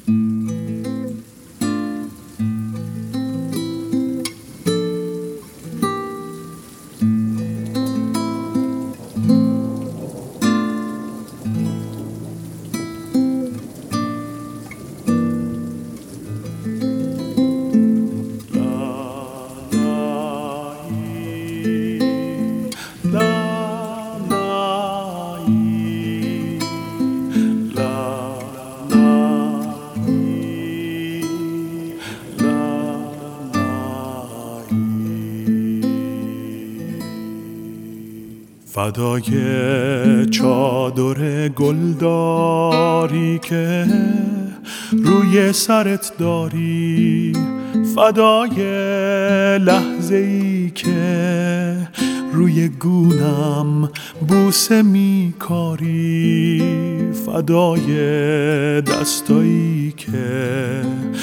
فدای چادر گلداری که روی سرت داری، فدای لحظه‌ای که روی گونم بوسه می‌کاری، فدای دستایی که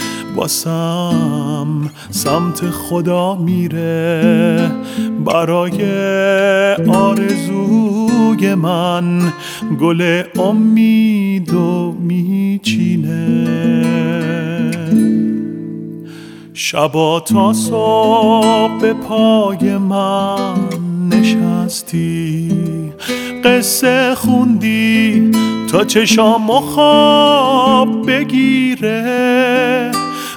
واسم سمت خدا میره، برای آرزوی من گل امیدو میچینه. شبا تا صبح به پای من نشستی، قصه خوندی تا چشامو خواب بگیره،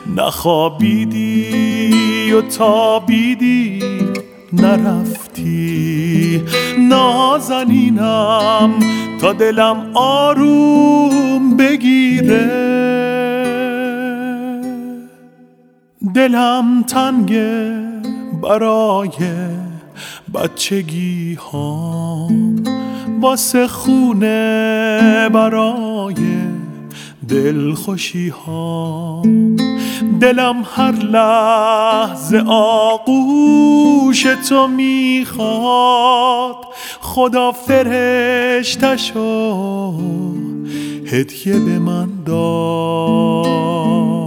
نخوابیدی و تابیدی نرفتی، نازنینم تا دلم آروم بگیره. دلم تنگه برای بچگی هام، واسه خونه برای دلخوشی هام، دلم هر لحظه آغوش تو میخواد، خدا فرشتشو هدیه به من داد.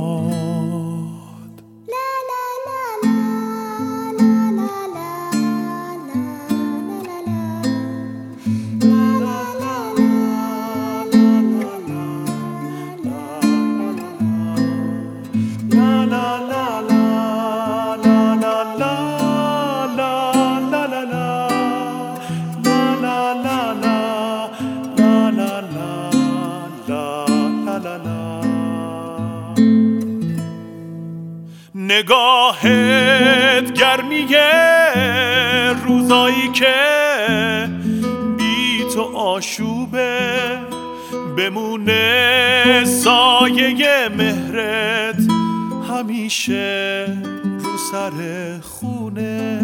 نگاهت گرمیه روزایی که بی تو آشوبه، بمونه سایه مهرت همیشه رو سر خونه.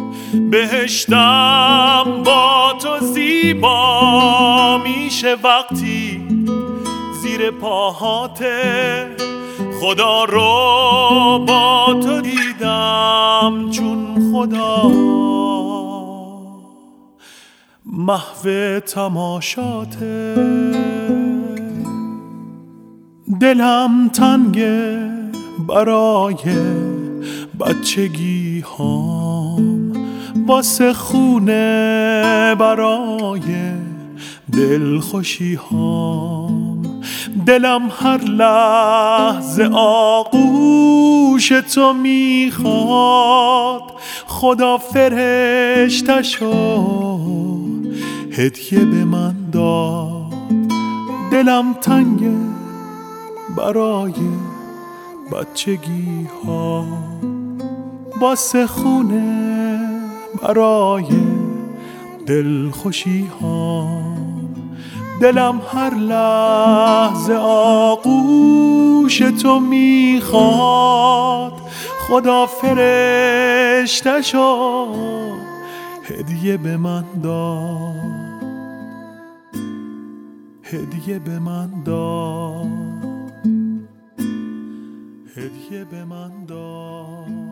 بهشتم با تو زیبا میشه وقتی زیر پاهاته، خدا رو با تو دیدم چون خدا محو تماشاته. دلم تنگه برای بچگی هام، واسه خونه برای دلخوشی هام، دلم هر لحظه آغوش تو میخواد، خدا فرشتشو هدیه به من داد. دلم تنگه برای بچگی ها، واسه خونه برای دلخوشی ها، دلم هر لحظه آغوش تو میخواد، خدا فرشتشو هدیه به من داد، هدیه به من داد، هدیه به من داد.